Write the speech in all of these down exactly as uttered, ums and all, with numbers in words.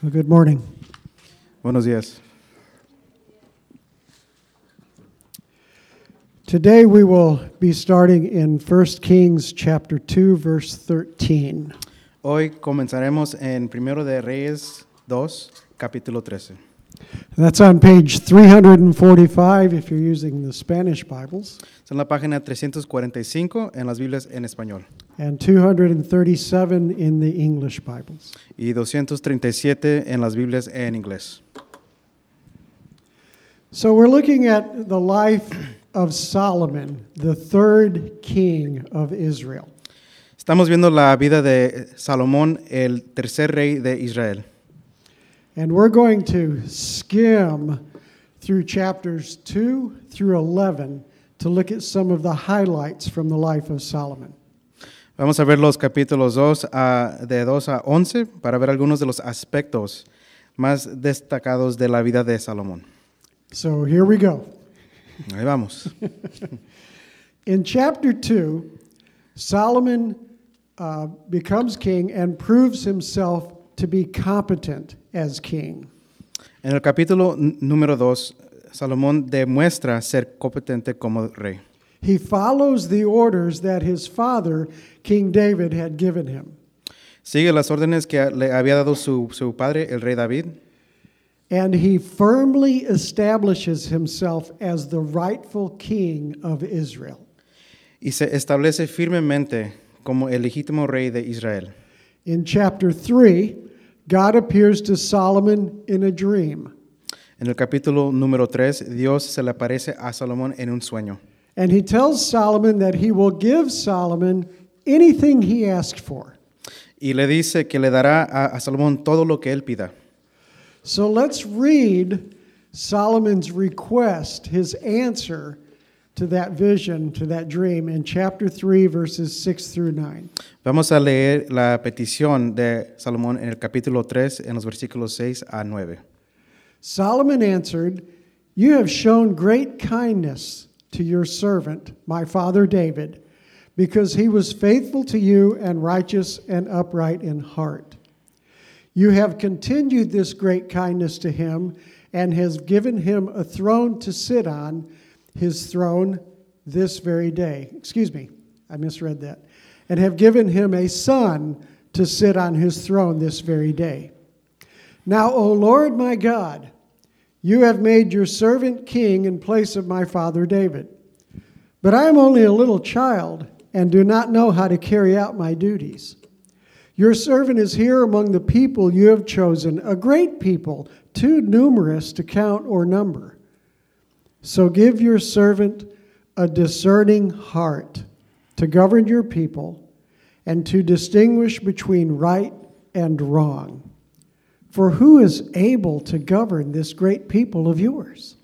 Well, good morning. Buenos días. Today we will be starting in First Kings chapter two, verse thirteen. Hoy comenzaremos en Primero de Reyes dos, capítulo trece. That's on page three forty-five if you're using the Spanish Bibles, Es en la página trescientos cuarenta y cinco en las Biblias en español and two thirty-seven in the English Bibles. y doscientos treinta y siete en las Biblias en inglés. So we're looking at the life of Solomon, the third king of Israel. Estamos viendo la vida de Salomón, el tercer rey de Israel. And we're going to skim through chapters two through eleven to look at some of the highlights from the life of Solomon. Vamos a ver los capítulos dos a, de dos a once para ver algunos de los aspectos más destacados de la vida de Salomón. So here we go. Ahí vamos. In chapter two, Solomon uh, becomes king and proves himself to be competent as king. En el capítulo n- número dos, Salomón demuestra ser competente como rey. He follows the orders that his father, King David, had given him. Sigue las órdenes que le había dado su, su padre, el rey David, And he firmly establishes himself as the rightful king of Israel. y se establece firmemente como el legítimo rey de Israel. In chapter three, God appears to Solomon in a dream, En el capítulo número tres, Dios se le aparece a Salomón en un sueño and he tells Solomon that he will give Solomon anything he asked for. y le dice que le dará a, a Salomón todo lo que él pida. So let's read Solomon's request, his answer to that vision, to that dream, in chapter three, verses six through nine. Vamos a leer la petición de Salomón en el capítulo tres, en los versículos seis a nueve. Solomon answered, "You have shown great kindness to your servant, my father David, because he was faithful to you and righteous and upright in heart. You have continued this great kindness to him and has given him a throne to sit on, his throne this very day." Excuse me, I misread that. "And have given him a son to sit on his throne this very day. Now, O Lord my God, you have made your servant king in place of my father David. But I am only a little child and do not know how to carry out my duties. Your servant is here among the people you have chosen, a great people, too numerous to count or number. So give your servant a discerning heart to govern your people and to distinguish between right and wrong. For who is able to govern this great people of yours?"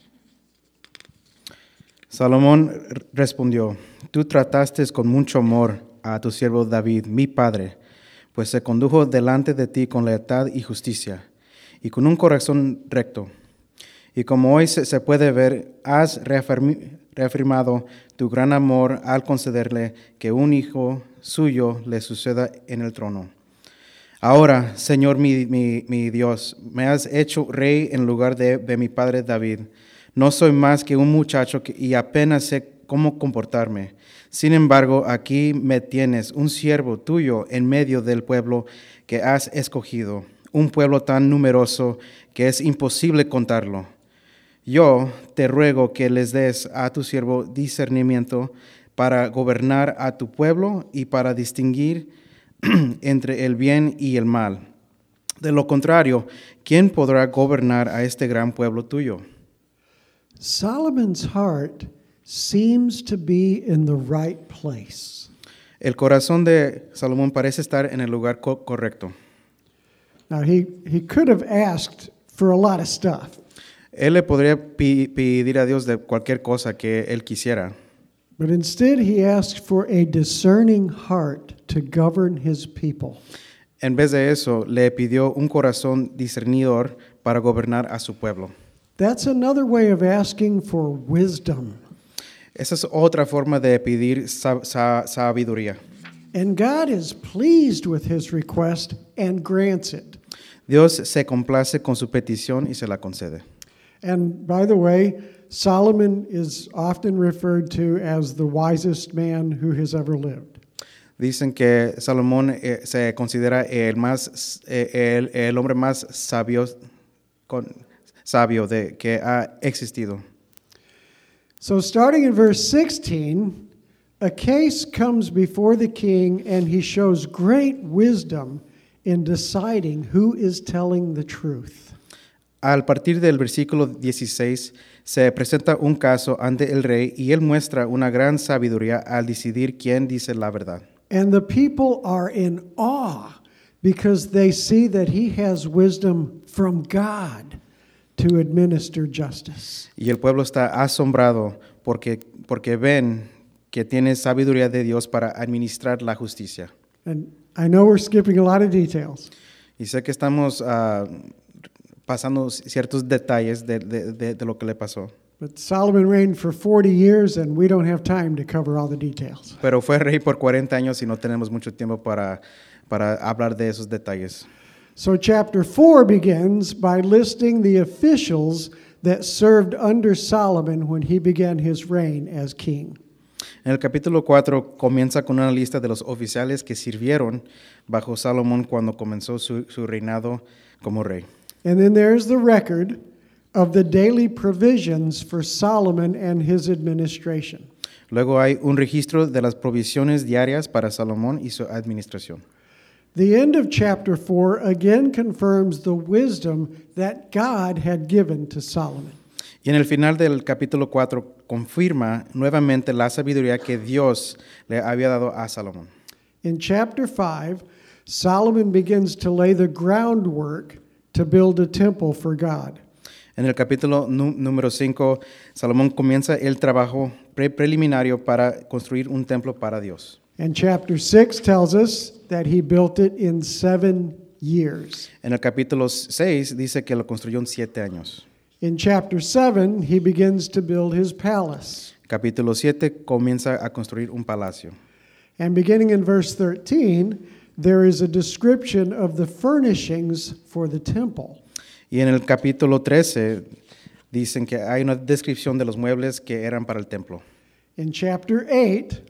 Salomón respondió: Tú trataste con mucho amor a tu siervo David, mi padre, pues se condujo delante de ti con lealtad y justicia, y con un corazón recto. Y como hoy se, se puede ver, has reafirmi- reafirmado tu gran amor al concederle que un hijo suyo le suceda en el trono. Ahora, Señor mi, mi, mi Dios, me has hecho rey en lugar de, de mi padre David. No soy más que un muchacho que, y apenas sé cómo comportarme. Sin embargo, aquí me tienes, un siervo tuyo en medio del pueblo que has escogido, un pueblo tan numeroso que es imposible contarlo. Yo te ruego que les des a tu siervo discernimiento para gobernar a tu pueblo y para distinguir entre el bien y el mal. De lo contrario, ¿quién podrá gobernar a este gran pueblo tuyo? Solomon's heart seems to be in the right place. El corazón de Salomón parece estar en el lugar co- correcto. Now, he, he could have asked for a lot of stuff, Él le podría pi- pedir a Dios de cualquier cosa que él quisiera, but instead he asked for a discerning heart to govern his people. en vez de eso, le pidió un corazón discernidor para gobernar a su pueblo. That's another way of asking for wisdom. Esa es otra forma de pedir sab- sa- sabiduría. And God is pleased with his request and grants it. Dios se complace con su petición y se la concede. And by the way, Solomon is often referred to as the wisest man who has ever lived. Dicen que Salomón eh, se considera el, más, eh, el, el hombre más sabio, con, sabio de, que ha existido. So starting in verse sixteen, a case comes before the king and he shows great wisdom in deciding who is telling the truth. Al partir del versículo dieciséis, se presenta un caso ante el rey y él muestra una gran sabiduría al decidir quién dice la verdad. And the people are in awe because they see that he has wisdom from God to administer justice. Y el pueblo está asombrado porque, porque ven que tiene sabiduría de Dios para administrar la justicia. And I know we're skipping a lot of details. Y sé que estamos uh, pasando ciertos detalles de, de, de, de lo que le pasó. But Solomon reigned for forty years and we don't have time to cover all the details. Pero fue rey por cuarenta años y no tenemos mucho tiempo para, para hablar de esos detalles. So chapter four begins by listing the officials that served under Solomon when he began his reign as king. En el capítulo cuatro comienza con una lista de los oficiales que sirvieron bajo Salomón cuando comenzó su, su reinado como rey. And then there's the record of the daily provisions for Solomon and his administration. Luego hay un registro de las provisiones diarias para Salomón y su administración. The end of chapter four again confirms the wisdom that God had given to Solomon. Y en el final del capítulo cuatro confirma nuevamente la sabiduría que Dios le había dado a Salomón. In chapter five, Solomon begins to lay the groundwork to build a temple for God. En el capítulo nu- número cinco, Salomón comienza el trabajo pre- preliminario para construir un templo para Dios. And chapter six tells us that he built it in seven years. En el capítulo seis dice que lo construyó en siete años. In chapter seven, he begins to build his palace. Capítulo siete comienza a construir un palacio. And beginning in verse thirteen, there is a description of the furnishings for the temple. Y en el capítulo trece dicen que hay una descripción de los muebles que eran para el templo. In chapter eight,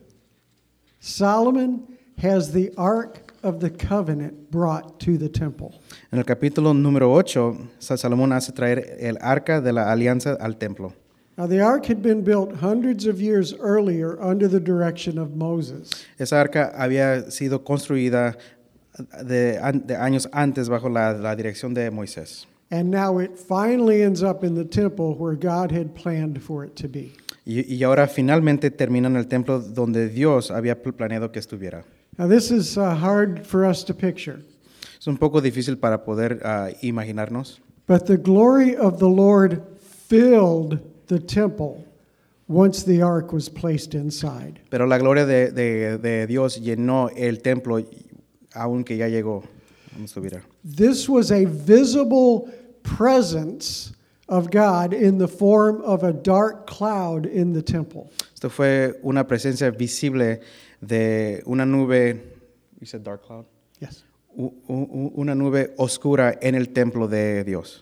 Solomon has the Ark of the Covenant brought to the temple. En el capítulo número ocho, Salomón hace traer el arca de la alianza al templo. Now, the ark had been built hundreds of years earlier under the direction of Moses. Esa arca había sido construida de, de años antes bajo la, la dirección de Moisés. And now it finally ends up in the temple where God had planned for it to be. Y, y ahora finalmente termina en el templo donde Dios había planeado que estuviera. Now, this is uh, hard for us to picture, Es un poco difícil para poder uh, imaginarnos, but the glory of the Lord filled the temple once the ark was placed inside. pero la gloria de, de, de Dios llenó el templo aunque ya llegó donde estuviera. This was a visible presence of God in the form of a dark cloud in the temple. Esto fue una presencia visible de una nube, you said dark cloud? Yes. U- u- una nube oscura en el templo de Dios.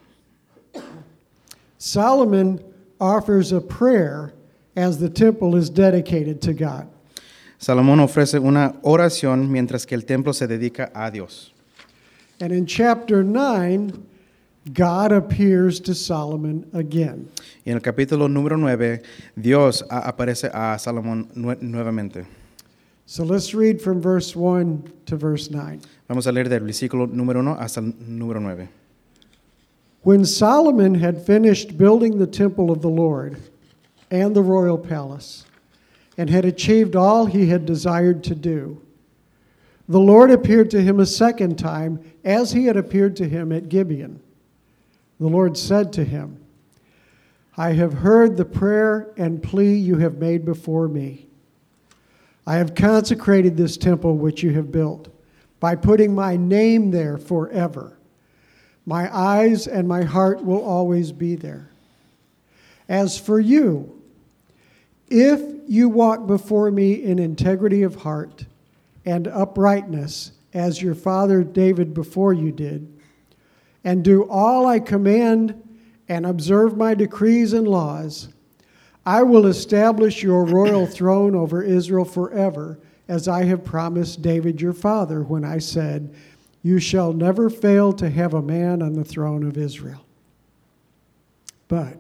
Solomon offers a prayer as the temple is dedicated to God. Salomón ofrece una oración mientras que el templo se dedica a Dios. And in chapter nine, God appears to Solomon again. Y en el capítulo número nueve, Dios a- aparece a Salomón nue- nuevamente. So let's read from verse one to verse nine. Vamos a leer del versículo número uno hasta el número nueve. When Solomon had finished building the temple of the Lord and the royal palace, and had achieved all he had desired to do, the Lord appeared to him a second time, as he had appeared to him at Gibeon. The Lord said to him, I have heard the prayer and plea you have made before me. I have consecrated this temple which you have built by putting my name there forever. My eyes and my heart will always be there. As for you, if you walk before me in integrity of heart and uprightness, as your father David before you did, and do all I command and observe my decrees and laws, I will establish your royal throne over Israel forever, as I have promised David your father when I said, you shall never fail to have a man on the throne of Israel. But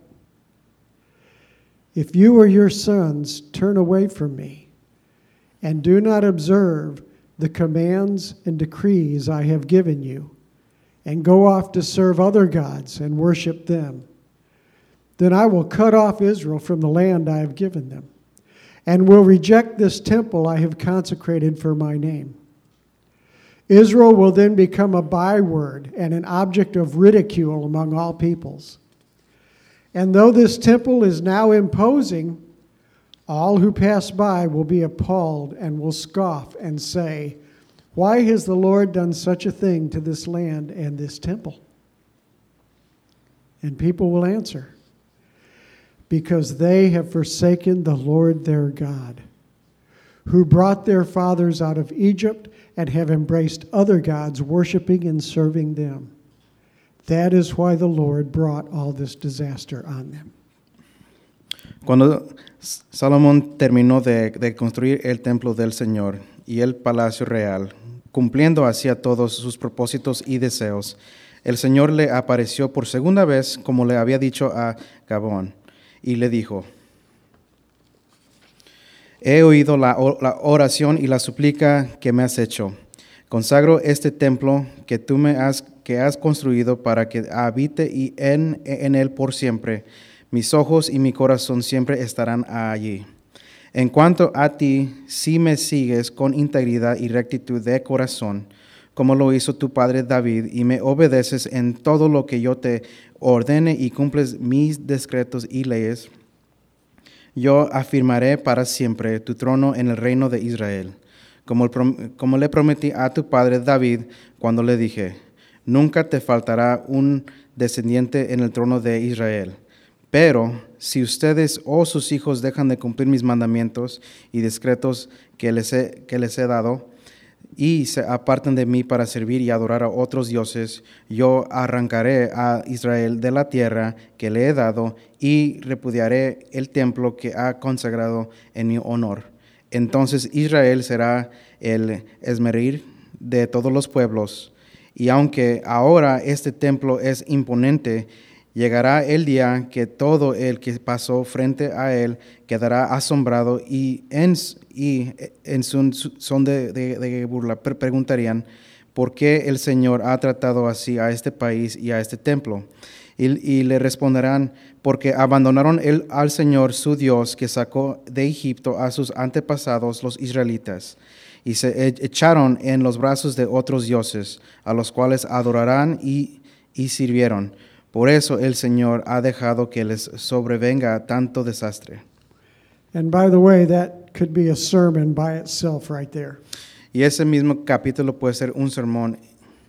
if you or your sons turn away from me and do not observe the commands and decrees I have given you, and go off to serve other gods and worship them, then I will cut off Israel from the land I have given them, and will reject this temple I have consecrated for my name. Israel will then become a byword and an object of ridicule among all peoples. And though this temple is now imposing, all who pass by will be appalled and will scoff and say, why has the Lord done such a thing to this land and this temple? And people will answer, because they have forsaken the Lord their God, who brought their fathers out of Egypt and have embraced other gods, worshiping and serving them. That is why the Lord brought all this disaster on them. Cuando Salomón terminó de, de construir el templo del Señor y el palacio real, cumpliendo hacia todos sus propósitos y deseos, el Señor le apareció por segunda vez, como le había dicho a Gabón, y le dijo, he oído la, la oración y la súplica que me has hecho. Consagro este templo que tú me has, que has construido para que habite y en, en él por siempre. Mis ojos y mi corazón siempre estarán allí. En cuanto a ti, si me sigues con integridad y rectitud de corazón, como lo hizo tu padre David, y me obedeces en todo lo que yo te ordene y cumples mis decretos y leyes, yo afirmaré para siempre tu trono en el reino de Israel, como, como le prometí a tu padre David cuando le dije, nunca te faltará un descendiente en el trono de Israel. Pero si ustedes o sus hijos dejan de cumplir mis mandamientos y decretos que les he, que les he dado, y se apartan de mí para servir y adorar a otros dioses, yo arrancaré a Israel de la tierra que le he dado y repudiaré el templo que ha consagrado en mi honor. Entonces Israel será el esmeril de todos los pueblos. Y aunque ahora este templo es imponente, llegará el día que todo el que pasó frente a él quedará asombrado y en, y en su son de, de, de burla preguntarían por qué el Señor ha tratado así a este país y a este templo. Y, y le responderán, porque abandonaron el, al Señor su Dios que sacó de Egipto a sus antepasados los israelitas, y se echaron en los brazos de otros dioses, a los cuales adorarán y, y sirvieron. Por eso el Señor ha dejado que les sobrevenga tanto desastre. And by the way, that could be a sermon by itself right there. Y ese mismo capítulo puede ser un sermón.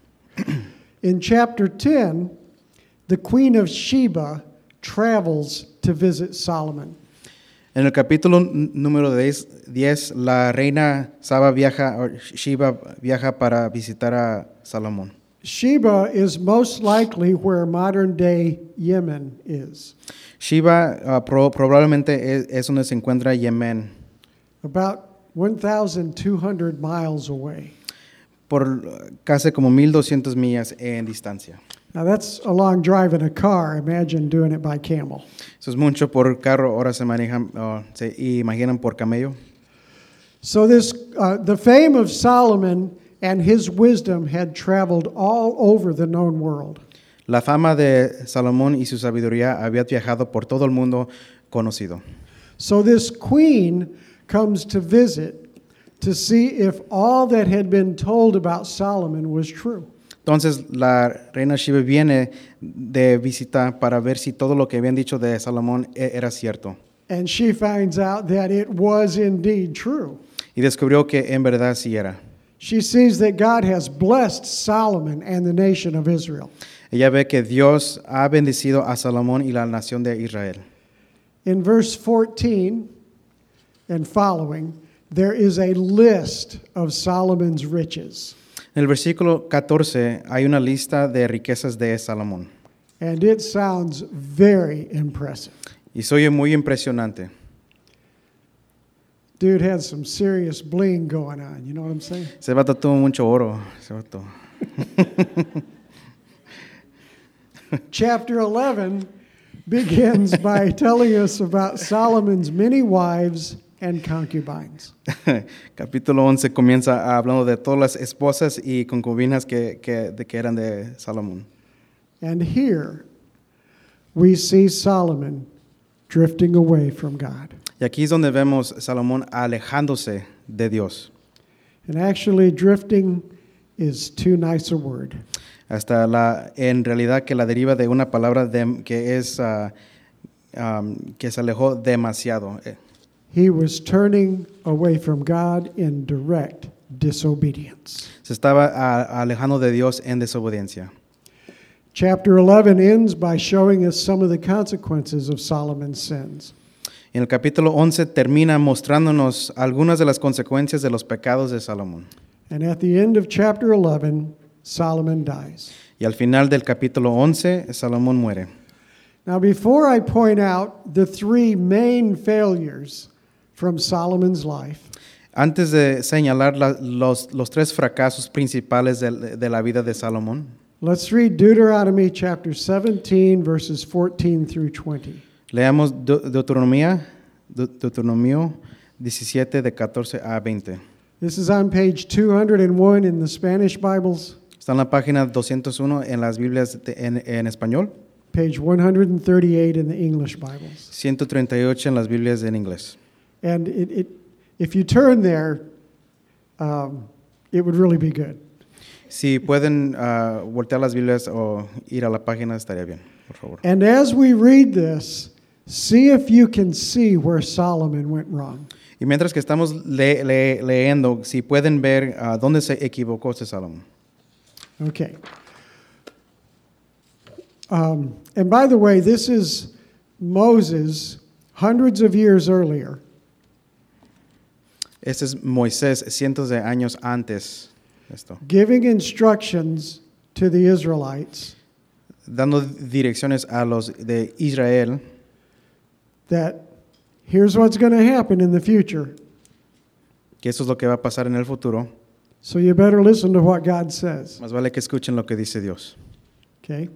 In chapter ten, the Queen of Sheba travels to visit Solomon. En el capítulo número diez, la reina Saba viaja, o Sheba viaja para visitar a Salomón. Sheba is most likely where modern day Yemen is. Sheba uh, pro, probablemente es, es donde se encuentra Yemen. About one thousand two hundred miles away. Por casi como mil doscientas millas en distancia. Now that's a long drive in a car. Imagine doing it by camel. Eso es mucho por carro, ahora se manejan, uh, se imaginan por camello. So this, uh, the fame of Solomon and his wisdom had traveled all over the known world. La fama de Salomón y su sabiduría había viajado por todo el mundo conocido. So this queen comes to visit to see if all that had been told about Solomon was true. Entonces la reina Sheba viene de visita para ver si todo lo que habían dicho de Salomón era cierto. And she finds out that it was indeed true. Y descubrió que en verdad sí era. She sees that God has blessed Solomon and the nation of Israel. Ella ve que Dios ha bendecido a Salomón y la nación de Israel. In verse fourteen and following, there is a list of Solomon's riches. En el versículo catorce hay una lista de riquezas de Salomón. And it sounds very impressive. Y se oye muy impresionante. Dude had some serious bling going on, you know what I'm saying? Ese vato tuvo mucho oro. Ese vato. Chapter eleven begins by telling us about Solomon's many wives and concubines. Capítulo once comienza hablando de todas las esposas y concubinas que, que, de, que eran de Salomón. And here we see Solomon drifting away from God. Y aquí es donde vemos Salomón alejándose de Dios. And actually, drifting is too nice a word. Hasta la, en realidad que la deriva de una palabra de, que es uh, um, que se alejó demasiado. He was turning away from God in direct disobedience. Se estaba uh, alejando de Dios en desobediencia. Chapter eleven ends by showing us some of the consequences of Solomon's sins. En el capítulo once termina mostrándonos algunas de las consecuencias de los pecados de Salomón. And at the end of chapter eleven, Solomon dies. Y al final del capítulo once, Salomón muere. Now, before I point out the three main failures from Solomon's life, Antes de señalar la, los, los tres fracasos principales de, de la vida de Salomón, let's read Deuteronomy chapter seventeen, verses fourteen through twenty. leamos De- Deuteronomía, De- Deuteronomio diecisiete de catorce a veinte. This is on page two hundred one in the Spanish Bibles, Está en la página doscientos uno en las Biblias de- en, en español, page one hundred thirty-eight in the English Bibles. ciento treinta y ocho en las Biblias en inglés. And it, it, if you turn there, um, it would really be good. Si pueden uh, voltear las Biblias o ir a la página, estaría bien, por favor. And as we read this, see if you can see where Solomon went wrong. Y mientras que estamos le- le- leyendo, si pueden ver uh, dónde se equivocó este Salomón. Okay. Um, and by the way, this is Moses hundreds of years earlier. Este es Moisés cientos de años antes de esto, Giving instructions to the Israelites dando direcciones a los de Israel that here's what's going to happen in the future. que eso es lo que va a pasar en el futuro. So you better listen to what God says. Más vale que escuchen lo que dice Dios. Okay?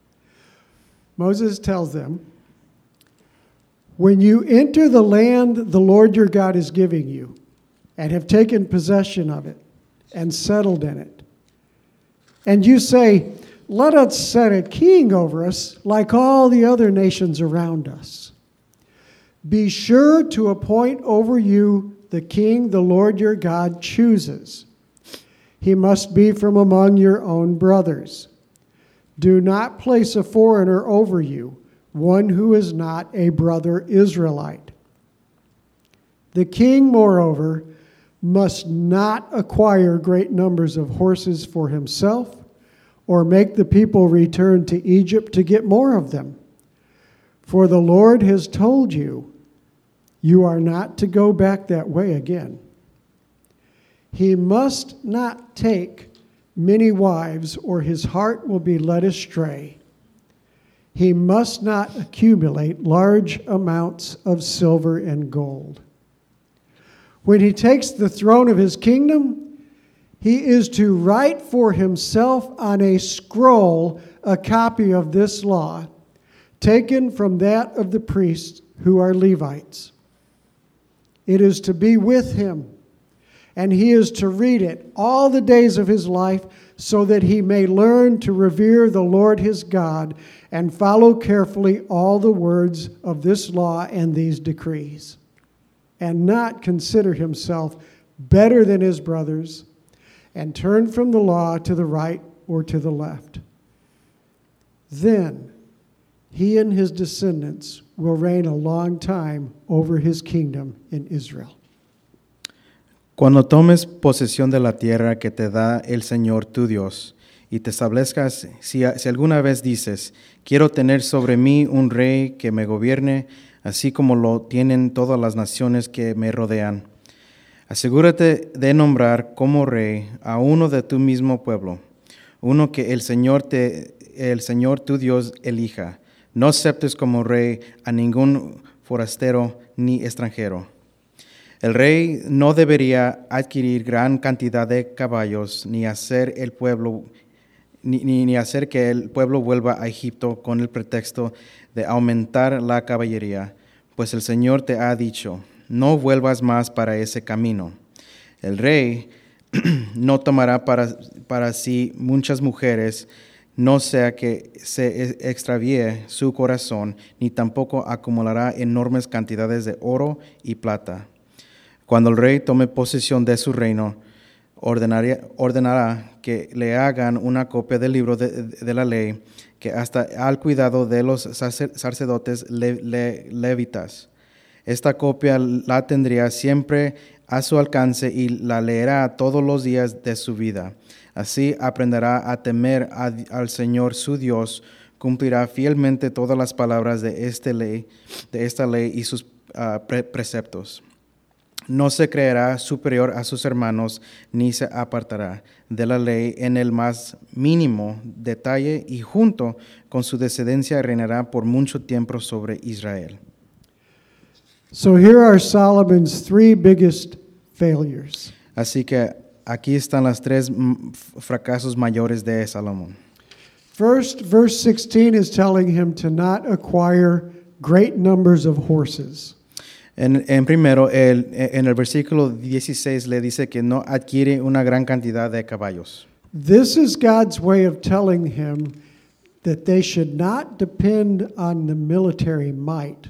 Moses tells them, when you enter the land the Lord your God is giving you, and have taken possession of it, and settled in it, and you say, let us set a king over us like all the other nations around us. Be sure to appoint over you the king the Lord your God chooses. He must be from among your own brothers. Do not place a foreigner over you, one who is not a brother Israelite. The king, moreover, must not acquire great numbers of horses for himself, or make the people return to Egypt to get more of them. For the Lord has told you, you are not to go back that way again. He must not take many wives, or his heart will be led astray. He must not accumulate large amounts of silver and gold. When he takes the throne of his kingdom, he is to write for himself on a scroll a copy of this law, taken from that of the priests who are Levites. It is to be with him, and he is to read it all the days of his life, so that he may learn to revere the Lord his God and follow carefully all the words of this law and these decrees, and not consider himself better than his brothers, and turn from the law to the right or to the left. Then he and his descendants will reign a long time over his kingdom in Israel. Cuando tomes posesión de la tierra que te da el Señor tu Dios, y te establezcas, si, si alguna vez dices, quiero tener sobre mí un rey que me gobierne, así como lo tienen todas las naciones que me rodean, Asegúrate de nombrar como rey a uno de tu mismo pueblo, uno que el Señor, te, el Señor tu Dios elija. No aceptes como rey a ningún forastero ni extranjero. El rey no debería adquirir gran cantidad de caballos, ni hacer el pueblo, ni, ni, ni hacer que el pueblo vuelva a Egipto con el pretexto de aumentar la caballería, pues el Señor te ha dicho, no vuelvas más para ese camino. El rey no tomará para, para sí muchas mujeres, no sea que se extravíe su corazón, ni tampoco acumulará enormes cantidades de oro y plata. Cuando el rey tome posesión de su reino, ordenará, ordenará que le hagan una copia del libro de, de la ley, que hasta al cuidado de los sacerdotes le, le, levitas. Esta copia la tendría siempre a su alcance y la leerá todos los días de su vida. Así aprenderá a temer a, al Señor su Dios, cumplirá fielmente todas las palabras de, este ley, de esta ley y sus uh, pre- preceptos. No se creerá superior a sus hermanos, ni se apartará de la ley en el más mínimo detalle, y junto con su descendencia reinará por mucho tiempo sobre Israel. So here are Solomon's three biggest failures. Así que aquí están los tres fracasos mayores de Salomón. First, verse sixteen is telling him to not acquire great numbers of horses. En, en primero, el, en el versículo dieciséis le dice que no adquiere una gran cantidad de caballos. This is God's way of telling him that they should not depend on the military might.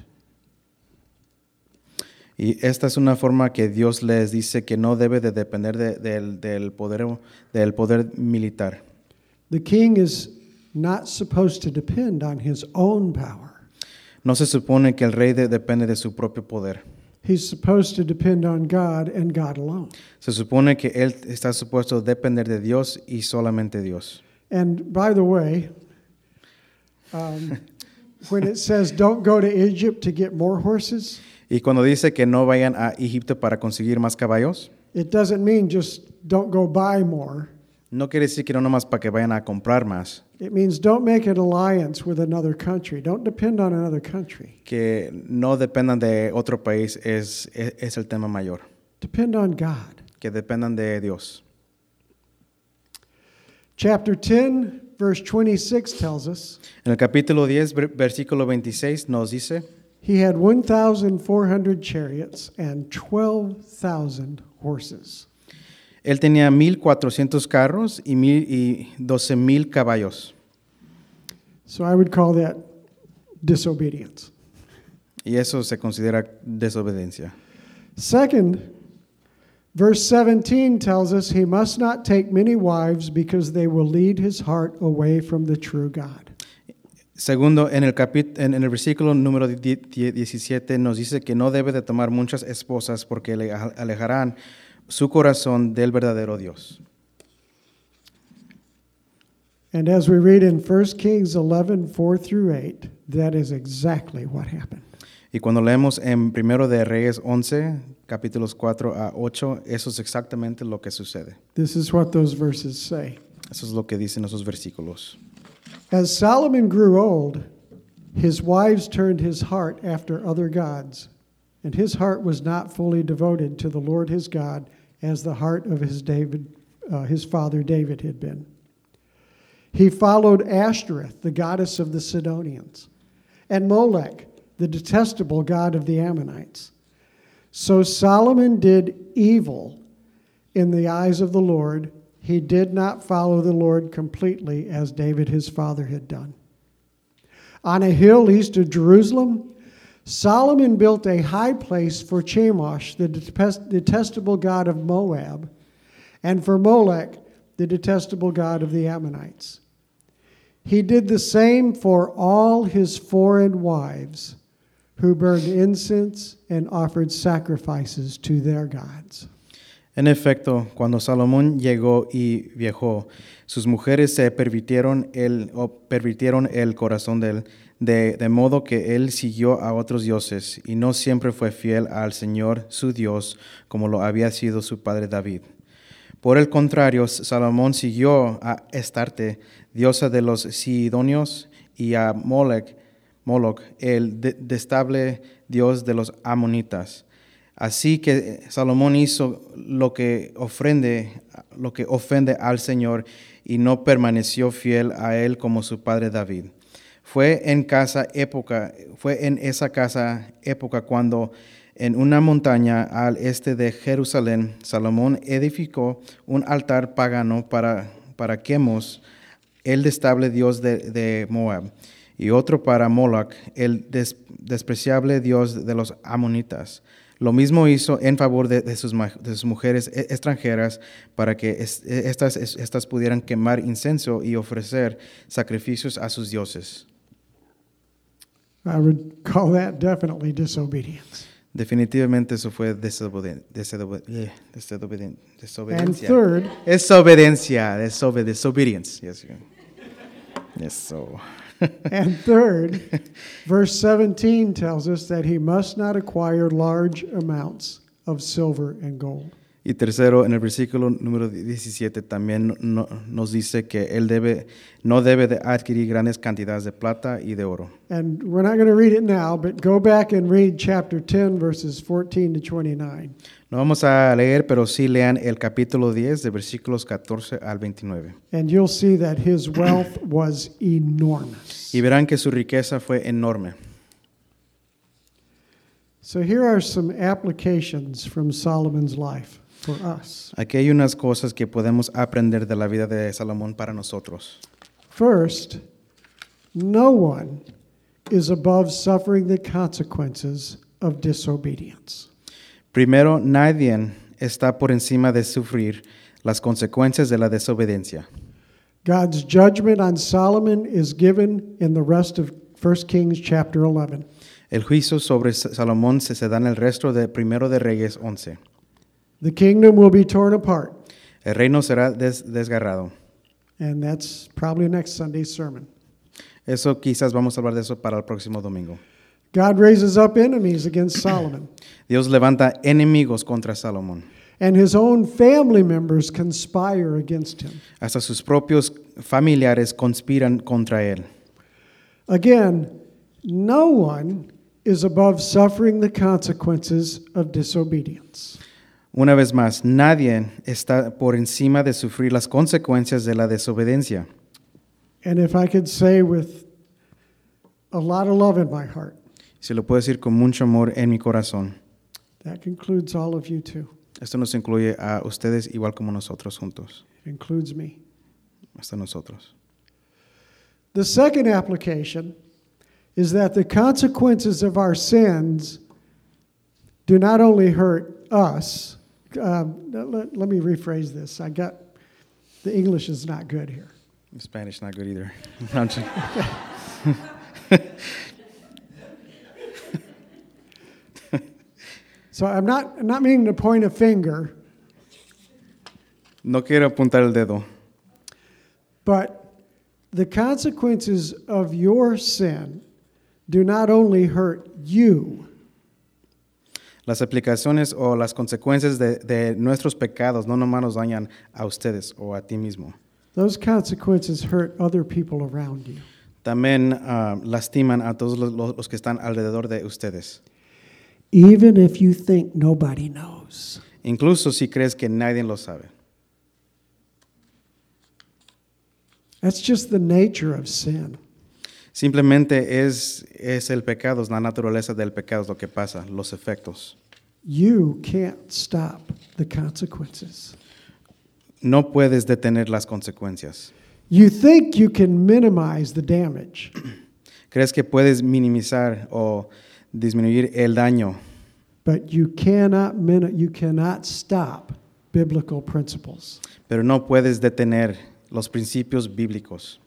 Y esta es una forma que Dios les dice que no debe de depender de, de, del, poder, del poder militar. The king is not supposed to depend on his own power. No se supone que el rey de, depende de su propio poder. He's supposed to depend on God and God alone. Se supone que él está supuesto a depender de Dios y solamente Dios. And by the way, um, when it says don't go to Egypt to get more horses, Y cuando dice que no vayan a Egipto para conseguir más caballos, it doesn't mean just don't go buy more. no quiere decir que no nomás para que vayan a comprar más. It means don't make an alliance with another country. Don't depend on another country. Que no dependan de otro país es, es, es el tema mayor. Depend on God. Que dependan de Dios. Chapter ten, verse twenty-six tells us, En el capítulo diez, versículo veintiséis nos dice, he had one thousand four hundred chariots and twelve thousand horses. él tenía mil cuatrocientos carros y, mil, y doce mil caballos. So I would call that disobedience. Y eso se considera desobediencia. Second, verse seventeen tells us he must not take many wives because they will lead his heart away from the true God. Segundo, en el, capit- en, en el versículo número diecisiete nos dice que no debe de tomar muchas esposas porque le alejarán su corazón del verdadero Dios. And as we read in First Kings eleven, four through eight, that is exactly what happened. Y cuando leemos en Primero de Reyes once, capítulos cuatro a ocho, eso es exactamente lo que sucede. This is what those verses say. Eso es lo que dicen esos versículos. As Solomon grew old, his wives turned his heart after other gods, and his heart was not fully devoted to the Lord his God as the heart of his David, uh, his father David had been. He followed Ashtoreth, the goddess of the Sidonians, and Molech, the detestable god of the Ammonites. So Solomon did evil in the eyes of the Lord. He did not follow the Lord completely as David his father had done. On a hill east of Jerusalem, Solomon built a high place for Chemosh, the detestable god of Moab, and for Molech, the detestable god of the Ammonites. He did the same for all his foreign wives, who burned incense and offered sacrifices to their gods. En efecto, cuando Salomón llegó y viajó, sus mujeres se pervirtieron el, o pervirtieron el corazón de él, de, de modo que él siguió a otros dioses y no siempre fue fiel al Señor su Dios como lo había sido su padre David. Por el contrario, Salomón siguió a Astarte, diosa de los sidonios, y a Molech, Moloch, el de- detestable dios de los amonitas. Así que Salomón hizo lo que ofende, lo que ofende al Señor y no permaneció fiel a él como su padre David. Fue en casa época, fue en esa casa época cuando en una montaña al este de Jerusalén, Salomón edificó un altar pagano para, para Quemos, el detestable dios de, de Moab, y otro para Moloch, el des- despreciable dios de los amonitas. Lo mismo hizo en favor de, de, sus, ma- de sus mujeres e- extranjeras para que es- estas, es- estas pudieran quemar incienso y ofrecer sacrificios a sus dioses. I would call that definitely disobedience. Definitivamente eso fue desobedi- desobe- eh, desobedi- And desobediencia. third, Desobediencia, desobe- disobedience. Yes, yeah. Yes, so. and third, verse seventeen tells us that he must not acquire large amounts of silver and gold. Y tercero, en el versículo número diecisiete también no- nos dice que él debe, no debe de adquirir grandes cantidades de plata y de oro. And we're not going to read it now, but go back and read chapter ten, verses fourteen to twenty-nine. No vamos a leer, pero sí lean el capítulo diez, de versículos catorce al veintinueve. And you'll see that his wealth was enormous. Y verán que su riqueza fue enorme. So here are some applications from Solomon's life for us. Aquí hay unas cosas que podemos aprender de la vida de Salomón para nosotros. First, no one is above suffering the consequences of disobedience. Primero, nadie está por encima de sufrir las consecuencias de la desobediencia. God's judgment on Solomon is given in the rest of First Kings chapter eleven. El juicio sobre Salomón se, se da en el resto de Primero de Reyes once. The kingdom will be torn apart, El reino será des- desgarrado. and that's probably next Sunday's sermon. Eso quizás vamos a hablar de eso para el próximo domingo. God raises up enemies against Solomon, Dios levanta enemigos contra Salomón. and his own family members conspire against him. Hasta sus propios familiares conspiran contra él. Again, no one is above suffering the consequences of disobedience. Una vez más, nadie está por encima de sufrir las consecuencias de la desobediencia. And if I could say with a lot of love in my heart, Si lo puedo decir con mucho amor en mi corazón, that includes all of you too. esto nos incluye a ustedes igual como nosotros juntos, It includes me. hasta nosotros. The second application is that the consequences of our sins do not only hurt us. Um, let, let me rephrase this. I got the English is not good here. Spanish not good either. I'm just- So I'm not I'm not meaning to point a finger, No quiero apuntar el dedo, but the consequences of your sin do not only hurt you, las aplicaciones o las consecuencias de, de nuestros pecados no nomás nos dañan a ustedes o a ti mismo. those consequences hurt other people around you. También ah, lastiman a todos los, los- los que están alrededor de ustedes. Even if you think nobody knows. Incluso si crees que nadie lo sabe. That's just the nature of sin. Simplemente es, es el pecado, es la naturaleza del pecado, es lo que pasa, los efectos. You can't stop the consequences. No puedes detener las consecuencias. You think you can minimize the damage, Crees que puedes minimizar o disminuir el daño, but you cannot min- you cannot stop biblical principles. pero no puedes detener los principios bíblicos.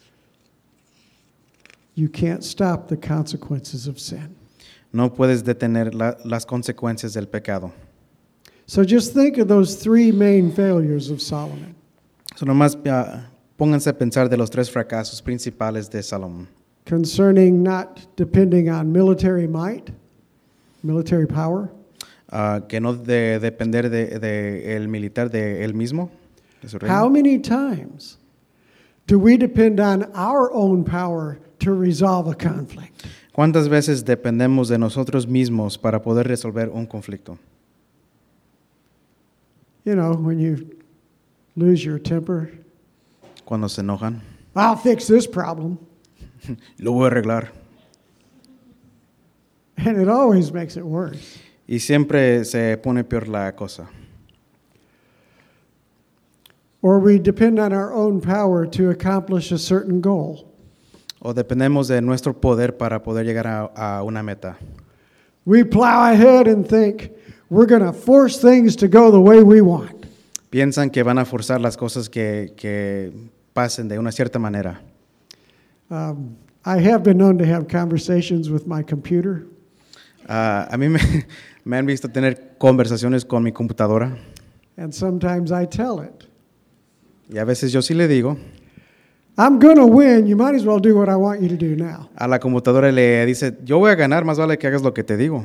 You can't stop the consequences of sin. No puedes detener la- las consecuencias del pecado. So just think of those three main failures of Solomon. So nomás uh, pónganse a pensar de los tres fracasos principales de Salomón. Concerning not depending on military might, military power. Uh, que no de depender de, de el militar de él mismo, de su reino. How many times do we depend on our own power to resolve a conflict? ¿Cuántas veces dependemos de nosotros mismos para poder resolver un conflicto? You know, when you lose your temper, Cuando se enojan, I'll fix this problem. lo voy a arreglar. And it always makes it worse. Y siempre se pone peor la cosa. Or we depend on our own power to accomplish a certain goal. O dependemos de nuestro poder para poder llegar a, a una meta. We plow ahead and think we're going to force things to go the way we want. Piensan que van a forzar las cosas que, que pasen de una cierta manera. Um, I have been known to have conversations with my computer. Uh, a mí me, me han visto tener conversaciones con mi computadora And sometimes I tell it, y a veces yo sí le digo, I'm going to win. You might as well do what I want you to do now. a la computadora le dice, yo voy a ganar, más vale que hagas lo que te digo.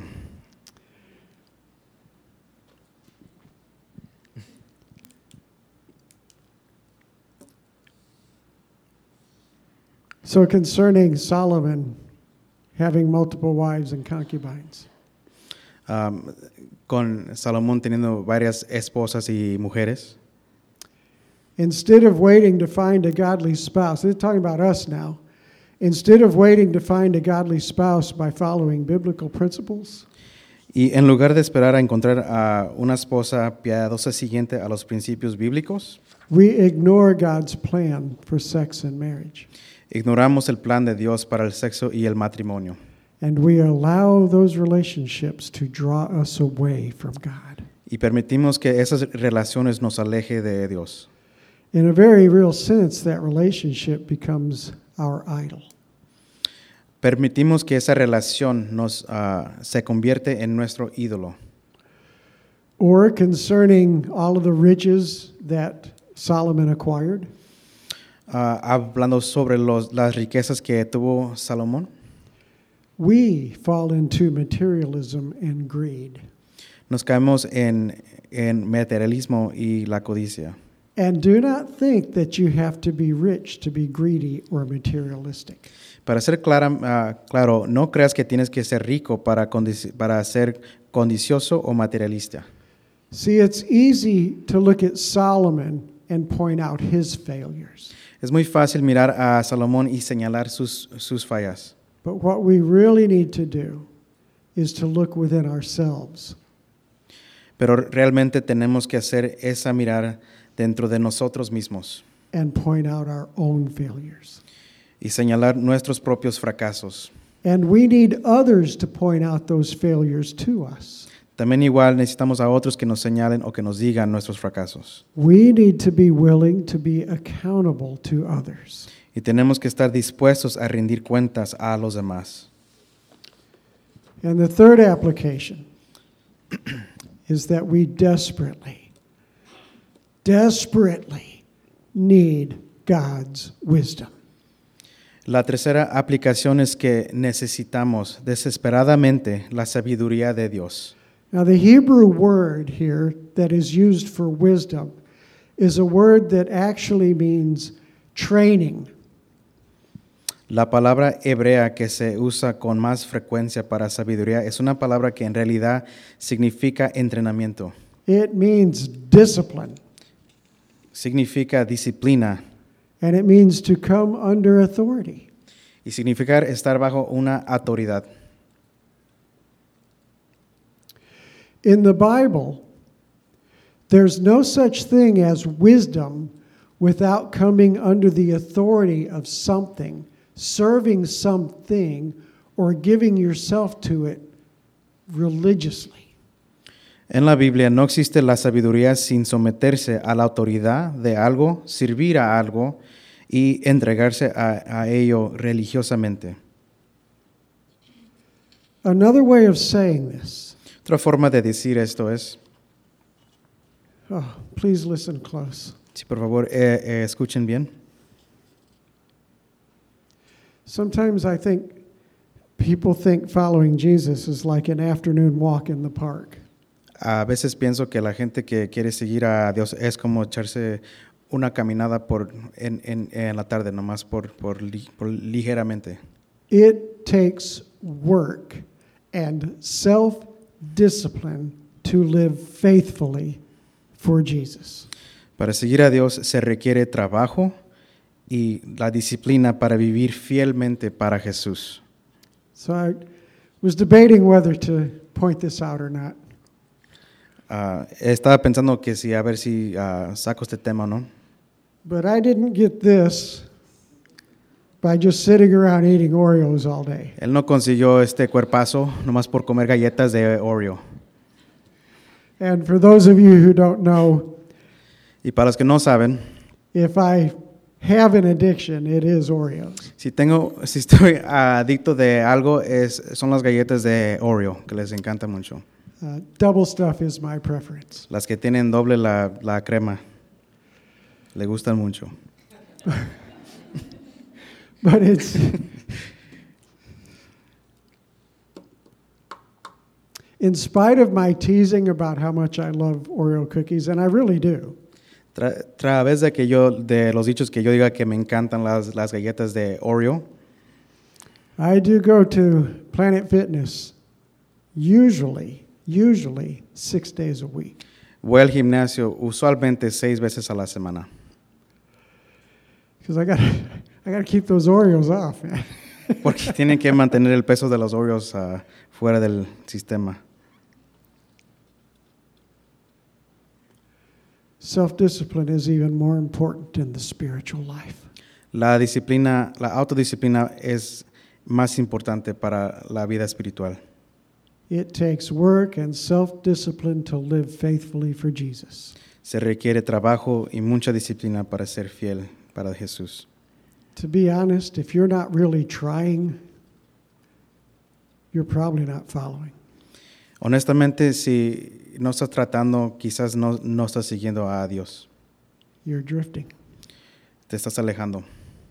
So concerning Solomon having multiple wives and concubines, Um, con Salomón teniendo varias esposas y mujeres, instead of waiting to find a godly spouse, they're talking about us now, instead of waiting to find a godly spouse by following biblical principles, y en lugar de esperar a encontrar a una esposa piadosa siguiente a los principios bíblicos, we ignore God's plan for sex and marriage. ignoramos el plan de Dios para el sexo y el matrimonio. And we allow those relationships to draw us away from God. Y permitimos que esas relaciones nos aleje de Dios. In a very real sense, that relationship becomes our idol. Permitimos que esa relación nos uh, se convierte en nuestro ídolo. Or concerning all of the riches that Solomon acquired, Uh, hablando sobre los, las riquezas que tuvo Salomón, we fall into materialism and greed. nos caemos en, en materialismo y la codicia. And do not think that you have to be rich to be greedy or materialistic. Para ser clara, uh, claro, no creas que tienes que ser rico para, condici- para ser condicioso o materialista. See, it's easy to look at Solomon and point out his failures. Es muy fácil mirar a Salomón y señalar sus, sus fallas. But what we really need to do is to look within ourselves. Pero realmente tenemos que hacer esa mirar dentro de nosotros mismos And point out our own failures. y señalar nuestros propios fracasos. And we need others to point out those failures to us. También igual necesitamos a otros que nos señalen o que nos digan nuestros fracasos. We need to be willing to be accountable to others. Y tenemos que estar dispuestos a rendir cuentas a los demás. And the third application is that we desperately, desperately need God's wisdom. La tercera aplicación es que necesitamos desesperadamente la sabiduría de Dios. Now, the Hebrew word here that is used for wisdom is a word that actually means training. La palabra hebrea que se usa con más frecuencia para sabiduría es una palabra que en realidad significa entrenamiento. It means discipline, Significa disciplina and it means to come under authority. y significar estar bajo una autoridad. In the Bible, there's no such thing as wisdom without coming under the authority of something, serving something, or giving yourself to it religiously. En la Biblia no existe la sabiduría sin someterse a la autoridad de algo, servir a algo y entregarse a, a ello religiosamente. Another way of saying this Otra forma de decir esto es, Oh, please listen close. Sí, por favor, eh, eh, escuchen bien. Sometimes I think people think following Jesus is like an afternoon walk in the park. A veces pienso que la gente que quiere seguir a Dios es como echarse una caminada por en, en, en la tarde, nomás por, por, li, por ligeramente. It takes work and self-discipline to live faithfully for Jesus. Para seguir a Dios se requiere trabajo y la disciplina para vivir fielmente para Jesús. So I was debating whether to point this out or not. Uh, estaba pensando que si a ver si uh, saco este tema o no. But I didn't get this by just sitting around eating Oreos all day. Él no consiguió este cuerpazo nomás por comer galletas de Oreo. And for those of you who don't know, Y para los que no saben, if I have an addiction, it is Oreos. si tengo, si estoy adicto de algo, es, son las galletas de Oreo, que les encanta mucho. Uh, double stuff is my preference. Las que tienen doble la, la crema, le gustan mucho. But it's in spite of my teasing about how much I love Oreo cookies, and I really do. Tra, través de que yo, de los dichos que yo diga que me encantan las, las galletas de Oreo, I do go to Planet Fitness usually, usually six days a week. voy al gimnasio usualmente seis veces a la semana. Because I got I got to keep those Oreos off, man. Porque tienen que mantener el peso de los Oreos uh, fuera del sistema. Self-discipline is even more important in the spiritual life. La disciplina, la autodisciplina es más importante para la vida espiritual. It takes work and self-discipline to live faithfully for Jesus. Se requiere trabajo y mucha disciplina para ser fiel para Jesús. To be honest, if you're not really trying, you're probably not following. Honestamente, si no estás tratando, quizás no, no estás siguiendo a Dios. You're drifting. Te estás alejando.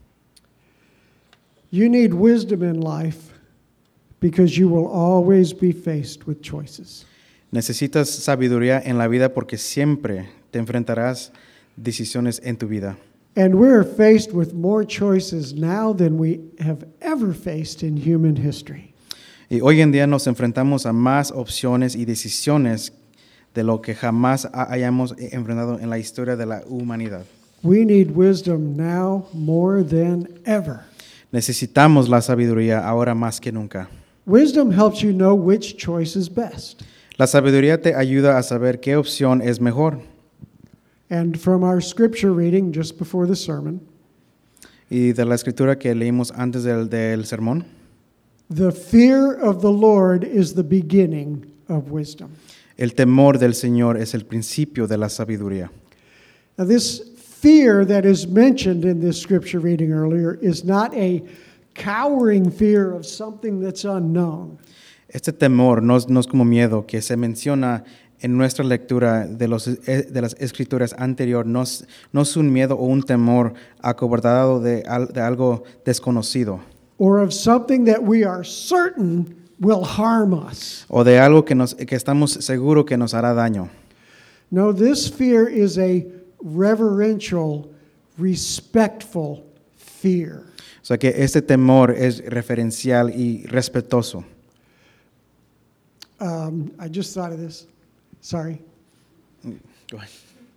You need wisdom in life because you will always be faced with choices. Necesitas sabiduría en la vida porque siempre te enfrentarás decisiones en tu vida. And we're faced with more choices now than we have ever faced in human history. Y hoy en día nos enfrentamos a más opciones y decisiones de lo que jamás hayamos enfrentado en la historia de la humanidad. We need wisdom now more than ever. Necesitamos la sabiduría ahora más que nunca. Wisdom helps you know which choice is best. La sabiduría te ayuda a saber qué opción es mejor. And from our scripture reading just before the sermon, Y de la escritura que leímos antes del, del sermón, the fear of the Lord is the beginning of wisdom. el temor del Señor es el principio de la sabiduría. Now, this fear that is mentioned in this scripture reading earlier is not a cowering fear of something that's unknown. Este temor no es, no es como miedo que se menciona en nuestra lectura de, los, de las escrituras anterior, no es, no es un miedo o un temor acobardado de, de algo desconocido. Or of something that we are certain will harm us. O de algo que, nos, que estamos seguros que nos hará daño. No, this fear is a reverential, respectful fear. O sea que este temor es referencial y respetuoso. Um, I just thought of this. Sorry. Go ahead.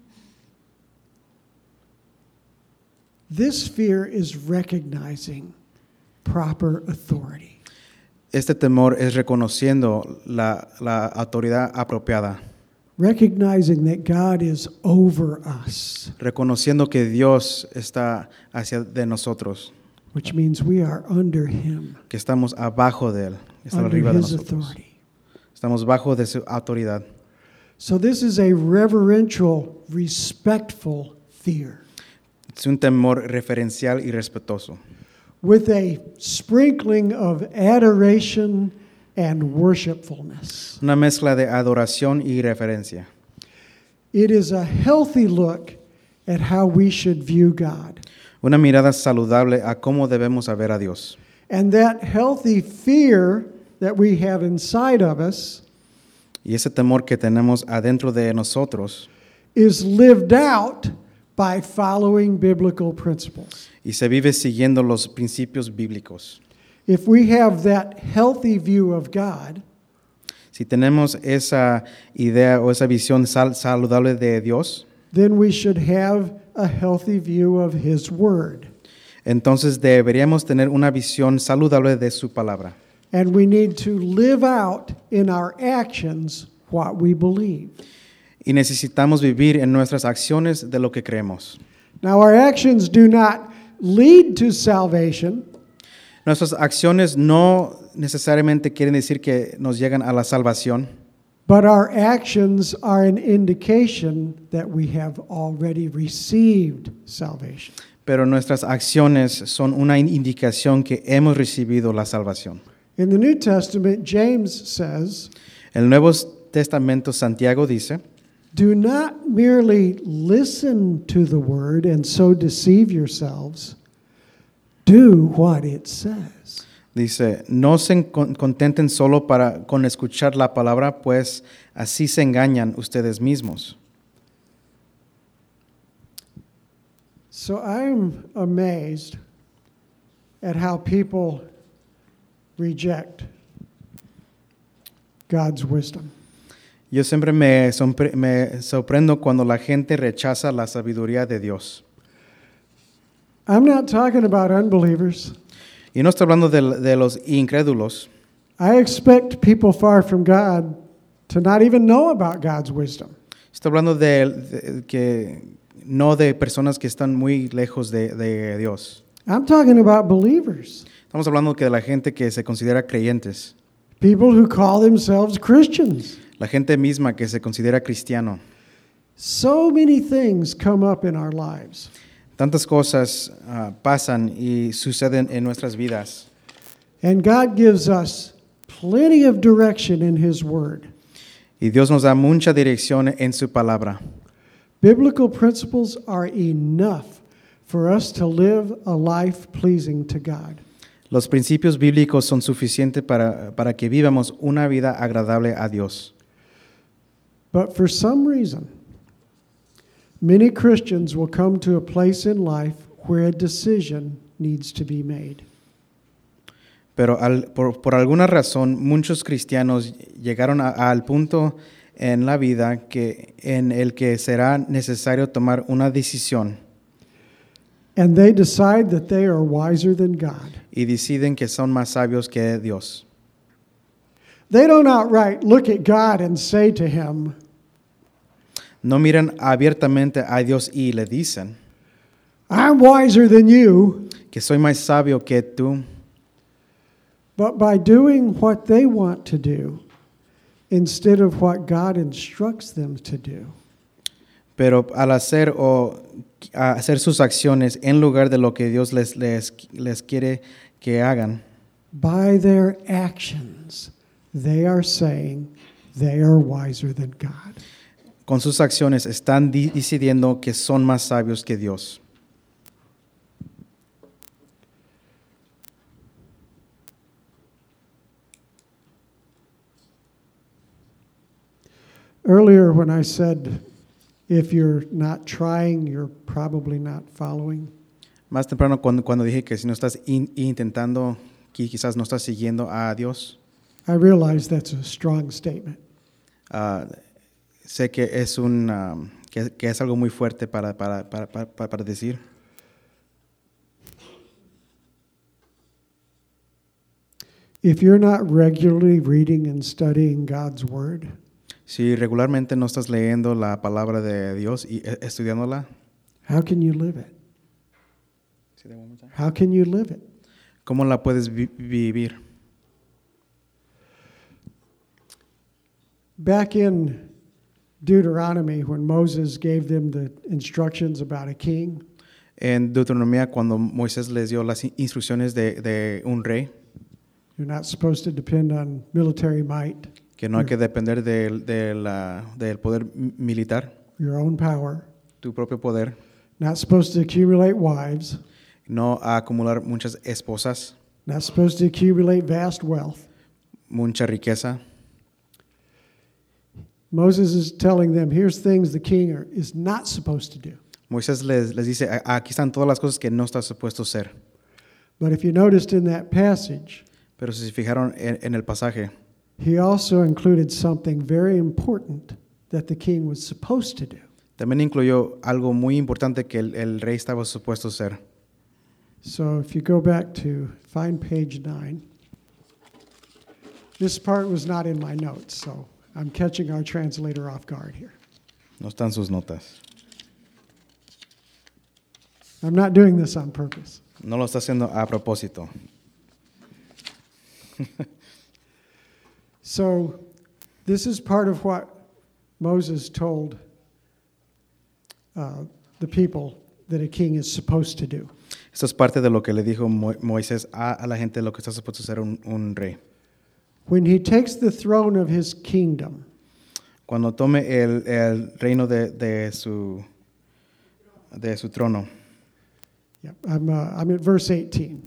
This fear is recognizing proper authority. Este temor es reconociendo la, la autoridad apropiada. Recognizing that God is over us, Reconociendo que Dios está hacia de nosotros, which means we are under Him, que estamos abajo de Él, está under arriba de His nosotros. authority. Estamos bajo de su autoridad. So this is a reverential, respectful fear Es un temor referencial y respetuoso, with a sprinkling of adoration and worshipfulness. una mezcla de adoración y reverencia. It is a healthy look at how we should view God. Una mirada saludable a cómo debemos ver a Dios. And that healthy fear that we have inside of us Y ese temor que tenemos adentro de nosotros is lived out by following biblical principles. y se vive siguiendo los principios bíblicos. If we have that healthy view of God, Si tenemos esa idea o esa visión sal- saludable de Dios, then we should have a healthy view of His Word. entonces deberíamos tener una visión saludable de su palabra. And we need to live out in our actions what we believe. Y necesitamos vivir en nuestras acciones de lo que creemos. Now, our actions do not lead to salvation, Nuestras acciones no necesariamente quieren decir que nos llegan a la salvación, but our actions are an indication that we have already received salvation. pero nuestras acciones son una indicación que hemos recibido la salvación. In the New Testament, James says, El Nuevo Testamento, Santiago dice, "Do not merely listen to the word and so deceive yourselves. Do what it says." dice, no se con- contenten solo para, con escuchar la palabra, pues así se engañan ustedes mismos. So I'm amazed at how people reject God's wisdom. Yo siempre me, sompre- me sorprendo cuando la gente rechaza la sabiduría de Dios. I'm not talking about unbelievers. Y no estoy hablando de, de los incrédulos. I expect people far from God to not even know about God's wisdom. Estoy hablando de, de- que no de personas que están muy lejos de, de Dios. I'm talking about believers, Estamos hablando que de la gente que se considera creyentes, people who call themselves Christians. la gente misma que se considera cristiano. So many things come up in our lives. Tantas cosas ah, pasan y suceden en nuestras vidas. And God gives us plenty of direction in His Word. Y Dios nos da mucha dirección en su palabra. Biblical principles are enough for us to live a life pleasing to God. Los principios bíblicos son suficientes para, para que vivamos una vida agradable a Dios. But for some reason, many Christians will come to a place in life where a decision needs to be made. Pero al- por, por alguna razón, muchos cristianos llegaron a- al punto en la vida que, en el que será necesario tomar una decisión And they decide that they are wiser than God. y deciden que son más sabios que Dios. They don't outright look at God and say to Him, No miran abiertamente a Dios y le dicen "I'm wiser than you," que soy más sabio que tú, but by doing what they want to do instead of what God instructs them to do. pero al hacer o a hacer sus acciones en lugar de lo que Dios les, les, les quiere que hagan, By their actions, they are saying they are wiser than God. con sus acciones están di- decidiendo que son más sabios que Dios. Earlier, when I said, if you're not trying, you're probably not following, Más temprano cuando, cuando dije que si no estás in- intentando, que quizás no estás siguiendo a Dios, I realize that's a strong statement. ah, sé que es, un, ah, que, que es algo muy fuerte para, para, para, para, para decir. If you're not regularly reading and studying God's Word, Si regularmente no estás leyendo la palabra de Dios y eh, estudiándola, how can you live it? How can you live it? ¿cómo la puedes vi- vivir? Back in Deuteronomy, when Moses gave them the instructions about a king, En Deuteronomía, cuando Moisés les dio las in- instrucciones de, de un rey, you're not supposed to depend on military might que no hay que depender del, del, ah, del poder m- militar your own power, tu propio poder, not supposed to accumulate wives, no a acumular muchas esposas, not supposed to accumulate vast wealth. mucha riqueza. Moses is telling them, here's things the king are, is not supposed to do. Moisés les, les dice, "A- aquí están todas las cosas que no está supuesto ser." But if you noticed in that passage, Pero si se fijaron en, en el pasaje, he also included something very important that the king was supposed to do. también incluyó algo muy importante que el, el rey estaba supuesto ser. So if you go back to find page nine, this part was not in my notes, so I'm catching our translator off guard here. No están sus notas. I'm not doing this on purpose. No lo está haciendo a propósito. So this is part of what Moses told uh, the people that a king is supposed to do. Esto es parte de lo que le dijo Mo- Moisés a, a la gente, lo que está supuesto ser un, un rey. When he takes the throne of his kingdom, Cuando tome el, el reino de, de, su, de su trono. yep, I'm, uh, I'm at verse eighteen.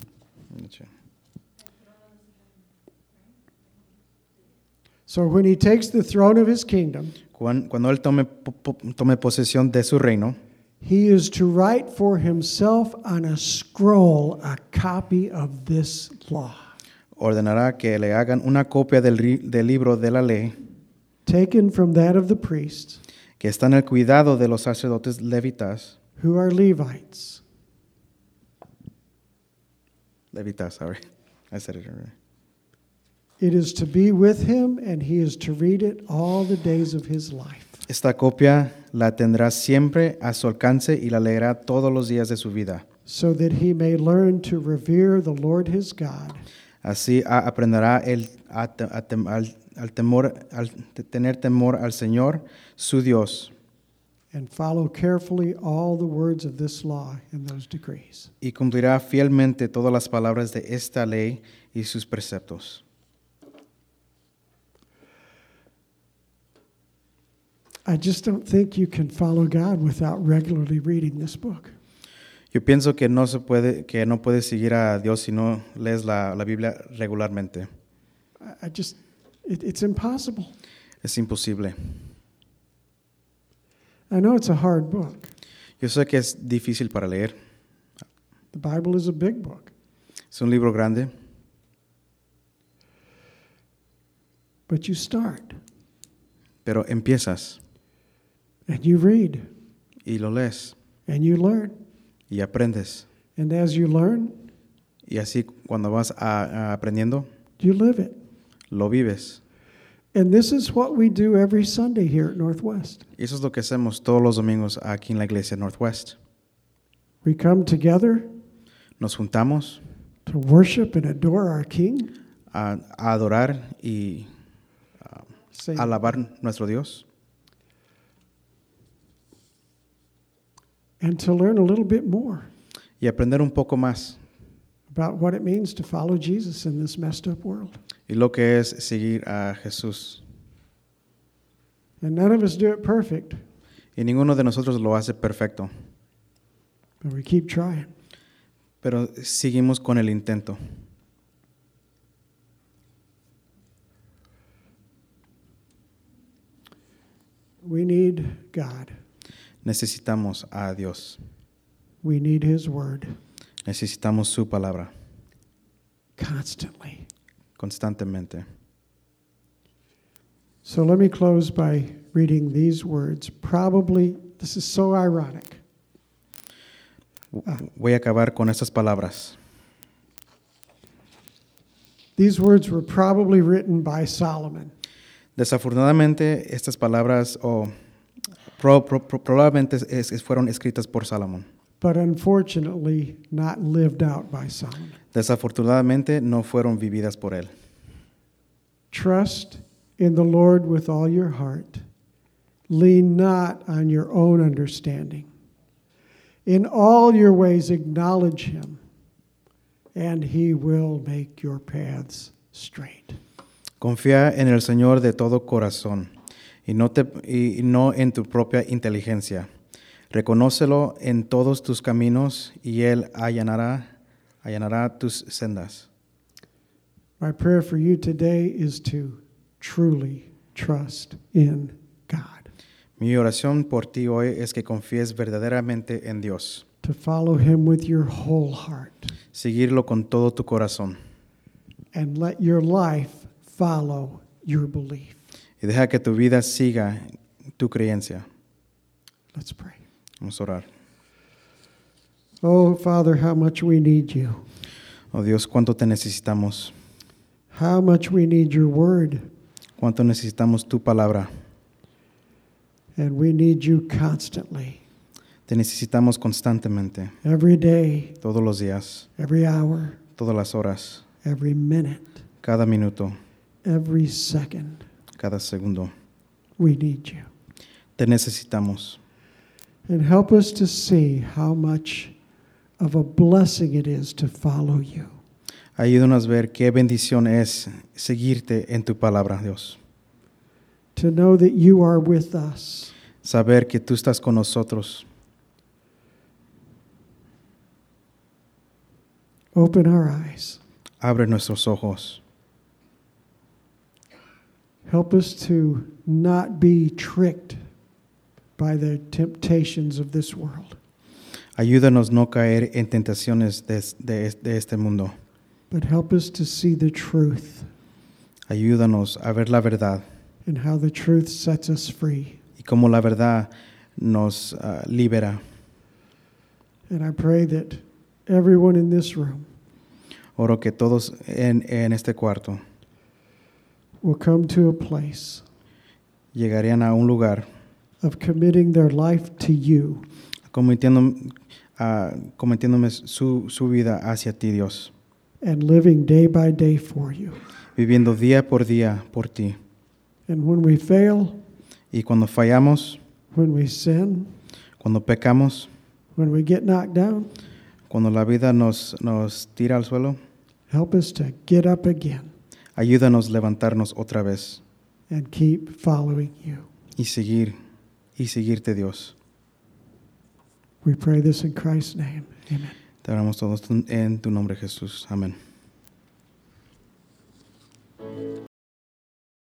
So when he takes the throne of his kingdom, Cuan- Cuando él tome, po- po- tome posesión de su reino, he is to write for himself on a scroll a copy of this law, ordenará que le hagan una copia del, ri- del libro de la ley taken from that of the priests, que está en el cuidado de los sacerdotes levitas. who are Levites. Levitas, sorry. I said it already. It is to be with him, and he is to read it all the days of his life. Esta copia la tendrá siempre a su alcance y la leerá todos los días de su vida. So that he may learn to revere the Lord his God, Así a- aprenderá el, a, te- a tem- al, al temor, al te- tener temor al Señor, su Dios, and follow carefully all the words of this law and those decrees. y cumplirá fielmente todas las palabras de esta ley y sus preceptos. I just don't think you can follow God without regularly reading this book. Yo pienso que no se puede, que no puedes seguir a Dios si no lees la, la Biblia regularmente. I- I just, it, it's impossible. Es imposible. I know it's a hard book. Yo sé que es difícil para leer. The Bible is a big book, Es un libro grande, but you start pero empiezas and you read y lo lees and you learn. y aprendes. And as you learn, Y así cuando vas a- a aprendiendo, you live it. lo vives. And this is what we do every Sunday here at Northwest. Y eso es lo que hacemos todos los domingos aquí en la iglesia Northwest. We come together Nos juntamos to worship and adore our King, a, a adorar y Say- alabar nuestro Dios and to learn a little bit more y aprender un poco más about what it means to follow Jesus in this messed up world. y lo que es seguir a Jesús. And none of us do it perfect, Y ninguno de nosotros lo hace perfecto, but we keep trying. pero seguimos con el intento. We need God. Necesitamos a Dios. We need His Word Necesitamos su palabra constantly. constantemente. So let me close by reading these words. Probably, this is so ironic. Voy a acabar con estas palabras. These words were probably written by Solomon. Desafortunadamente, estas palabras o pro- pro- pro- probablemente es- es- fueron escritas por Salomón. But unfortunately, not lived out by Solomon. Desafortunadamente, no fueron vividas por él. Trust in the Lord with all your heart. Lean not on your own understanding. In all your ways acknowledge Him, and He will make your paths straight. Confía en el Señor de todo corazón y no, te, y no en tu propia inteligencia. Reconócelo en todos tus caminos y Él allanará, allanará tus sendas. My prayer for you today is to truly trust in God, Mi oración por ti hoy es que confíes verdaderamente en Dios. to follow Him with your whole heart, Seguirlo con todo tu corazón. and let your life follow your belief. Y deja que tu vida siga tu creencia. Let's pray. Vamos a orar. Oh, Father, how much we need you. Oh Dios, cuánto te necesitamos. How much we need your word. Cuánto necesitamos tu palabra. And we need you constantly, Te necesitamos constantemente, every day, todos los días, every hour, todas las horas, every minute, cada minuto, every second. cada segundo. We need you. Te necesitamos. And help us to see how much of a blessing it is to follow you. Ayúdanos a ver qué bendición es seguirte en tu palabra, Dios. To know that you are with us. Saber que tú estás con nosotros. Open our eyes. Abre nuestros ojos. Help us to not be tricked by the temptations of this world, Ayúdanos no caer en tentaciones de, de, de este mundo. but help us to see the truth Ayúdanos a ver la verdad and how the truth sets us free. y cómo la verdad nos uh, libera. And I pray that everyone in this room Oro que todos en, en este cuarto will come to a place llegarían a un lugar of committing their life to you, cometiendo, uh, cometiéndome su, su vida hacia ti, Dios. and living day by day for you. Viviendo día por día por ti. And when we fail, Y cuando fallamos, when we sin, cuando pecamos, when we get knocked down, cuando la vida nos, nos tira al suelo, help us to get up again ayúdanos a levantarnos otra vez and keep following you. y seguir, y seguirte, Dios. We pray this in Christ's name. Amen. Te oramos todos en tu nombre, Jesús. Amén.